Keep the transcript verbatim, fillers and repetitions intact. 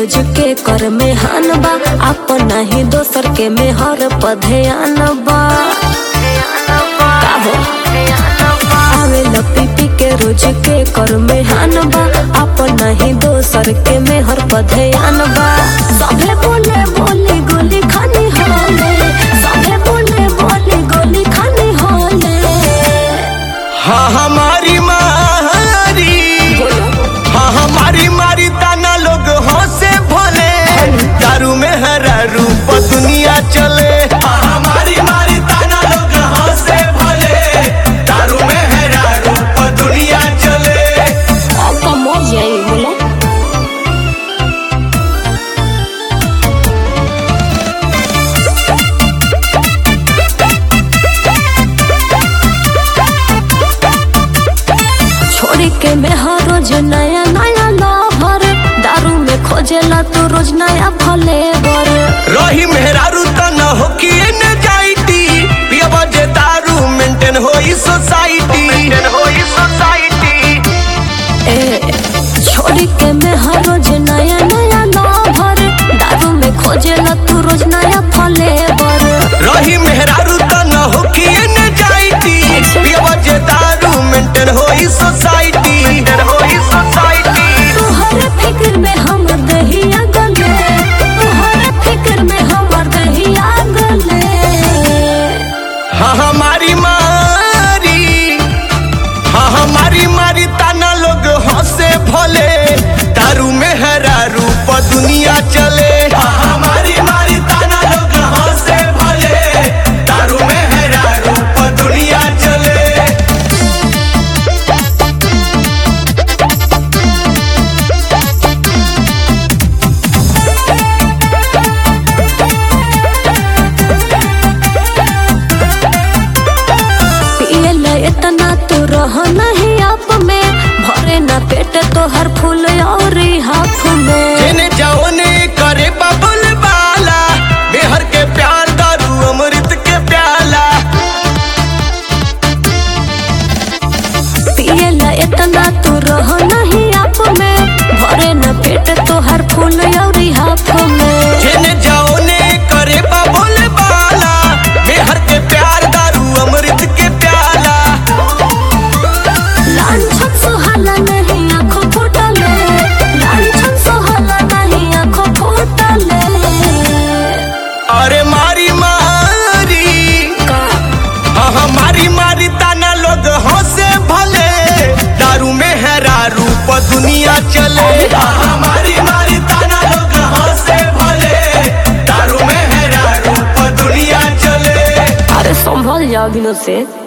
रोज के कर में हान बा, अपना ही दोसर के में हर पधयान बा। आवेला पीपी के रोज के कर में हान बा, अपना ही दोसर के में हर पधयान बा। सभे बोले बोली गोली खानी होले, सभे बोले बोली गोली खानी होले। हाँ हमारी मारी, हाँ हमारी मारी ताना लोग हंसे भोले, दारू में हरा रूप दुनिया चले। हाँ हमारी मारी ताना लोग हंसे भोले, दारू में हरा रूप दुनिया चले। आपका मौज यही बोला। छोड़ी के में हर रोज नया नया लहर, दारू में खोजेला तो रोज नया फ्लेवर। रही मेहरारू तो न हो कि न जाइटी, पियबा जे दारू मेंटेन होई सोसाइटी, मेंटेन होई सोसाइटी। ए छोड़ी के में हर रोज नया नया लहर, दारू में खोजेला तो रोज नया फ्लेवर। रही मेहरारू तो न हो कि न जाइटी, पियबा जे दारू मेंटेन होई सोसाइटी, मेंटेन होई सोसाइटी। तोहर फिक्र में हम दहिया गले, तोहर फिक्र में हमर दहिया गले। हाँ हमारी मारी, हाँ हमारी मारी ताना लोग हंसे भले, दारू में हरा रूप दुनिया चले। हाँ हमारी मारी ताना लोग हंसे भले, दारू में हरा रूप दुनिया चले। पियला इतना तो रह नहीं आप में, भरे ना पेट तो हर फूल और हाथ में। जेने जाओ ने करे बबुल बाला, बेहर के प्यार दारू अमृत के प्याला। पियला इतना तो रह नहीं आप में, भरे ना पेट तो हर फूल और हाथ में। जेने जाओ ने करे बबुल बाला, बेहर के प्यार दारू अमृत के प्याला। लांछन सुहाला नहीं आँखों फूटले, लांछन सुहाला नहीं आँखों फूटले। अरे मारी मारी, हाँ हमारी मारी ताना लोग हंसे भले, दारू में हरा रूप दुनिया चले। हाँ हमारी मारी ताना लोग हंसे भले, दारू में हरा रूप दुनिया चले। अरे संभल जाओ दिनों से।